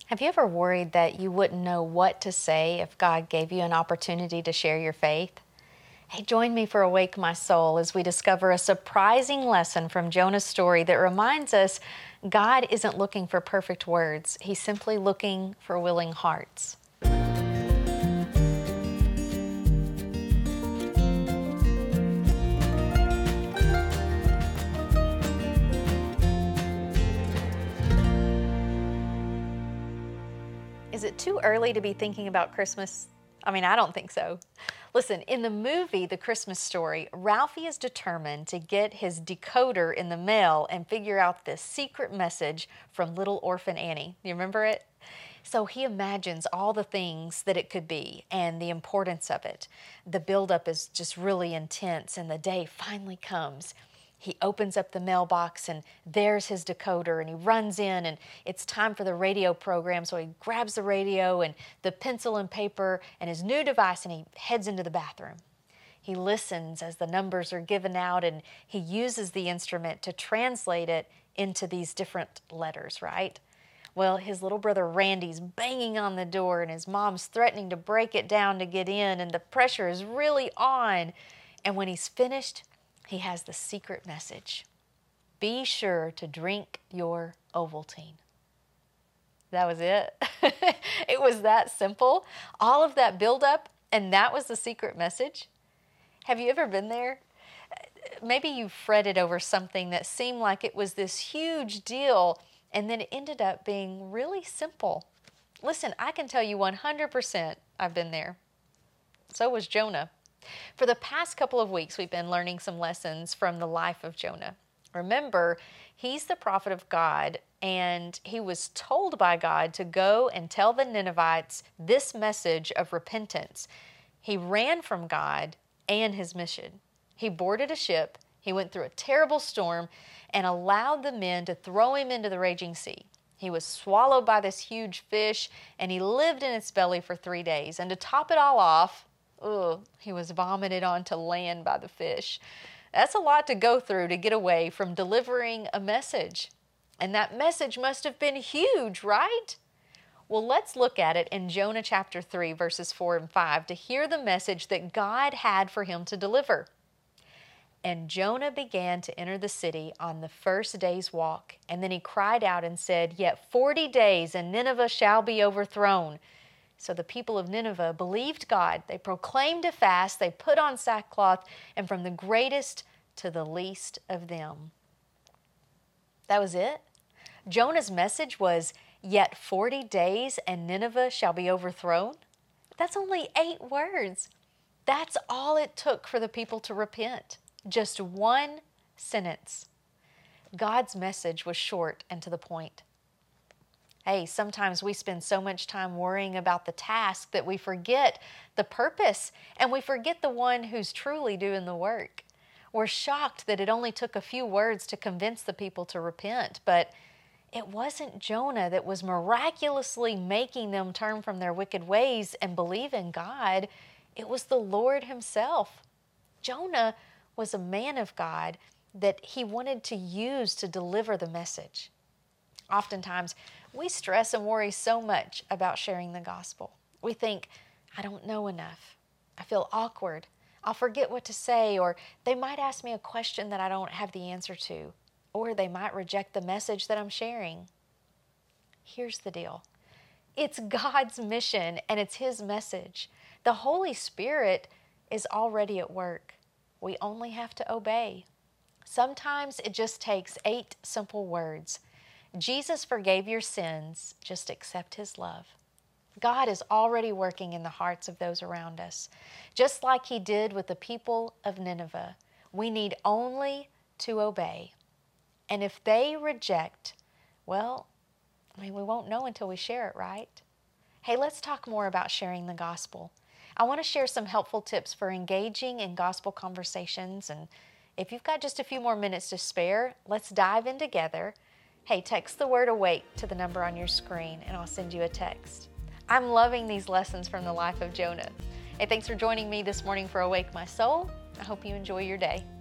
Have you ever worried that you wouldn't know what to say if God gave you an opportunity to share your faith? Hey, join me for Awake My Soul as we discover a surprising lesson from Jonah's story that reminds us God isn't looking for perfect words. He's simply looking for willing hearts. Is it too early to be thinking about Christmas? I don't think so. Listen, in the movie The Christmas Story, Ralphie is determined to get his decoder in the mail and figure out this secret message from little orphan Annie. You remember it? So he imagines all the things that it could be and the importance of it. The buildup is just really intense, and the day finally comes. He opens up the mailbox and there's his decoder, and he runs in, and it's time for the radio program. So he grabs the radio and the pencil and paper and his new device, and he heads into the bathroom. He listens as the numbers are given out, and he uses the instrument to translate it into these different letters, right? Well, his little brother Randy's banging on the door, and his mom's threatening to break it down to get in, and the pressure is really on. And when he's finished, he has the secret message. Be sure to drink your Ovaltine. That was it. It was that simple. All of that buildup, and that was the secret message. Have you ever been there? Maybe you fretted over something that seemed like it was this huge deal, and then it ended up being really simple. Listen, I can tell you 100% I've been there. So was Jonah. For the past couple of weeks, we've been learning some lessons from the life of Jonah. Remember, he's the prophet of God, and he was told by God to go and tell the Ninevites this message of repentance. He ran from God and his mission. He boarded a ship, he went through a terrible storm, and allowed the men to throw him into the raging sea. He was swallowed by this huge fish, and he lived in its belly for 3 days. And to top it all off, he was vomited onto land by the fish. That's a lot to go through to get away from delivering a message. And that message must have been huge, right? Well, let's look at it in Jonah chapter 3, verses 4 and 5 to hear the message that God had for him to deliver. And Jonah began to enter the city on the first day's walk. And then he cried out and said, "Yet 40 days and Nineveh shall be overthrown." So the people of Nineveh believed God. They proclaimed a fast, they put on sackcloth, and from the greatest to the least of them. That was it? Jonah's message was, "Yet 40 days and Nineveh shall be overthrown"? That's only 8 words. That's all it took for the people to repent. Just one sentence. God's message was short and to the point. Hey, sometimes we spend so much time worrying about the task that we forget the purpose, and we forget the one who's truly doing the work. We're shocked that it only took a few words to convince the people to repent, but it wasn't Jonah that was miraculously making them turn from their wicked ways and believe in God. It was the Lord himself. Jonah was a man of God that he wanted to use to deliver the message. Oftentimes, we stress and worry so much about sharing the gospel. We think, I don't know enough. I feel awkward. I'll forget what to say, or they might ask me a question that I don't have the answer to, or they might reject the message that I'm sharing. Here's the deal. It's God's mission, and it's his message. The Holy Spirit is already at work. We only have to obey. Sometimes it just takes 8 simple words. Jesus forgave your sins, just accept his love. God is already working in the hearts of those around us, just like he did with the people of Nineveh. We need only to obey. And if they reject, we won't know until we share it, right? Hey, let's talk more about sharing the gospel. I want to share some helpful tips for engaging in gospel conversations. And if you've got just a few more minutes to spare, let's dive in together. Hey, text the word AWAKE to the number on your screen, and I'll send you a text. I'm loving these lessons from the life of Jonah. Hey, thanks for joining me this morning for Awake My Soul. I hope you enjoy your day.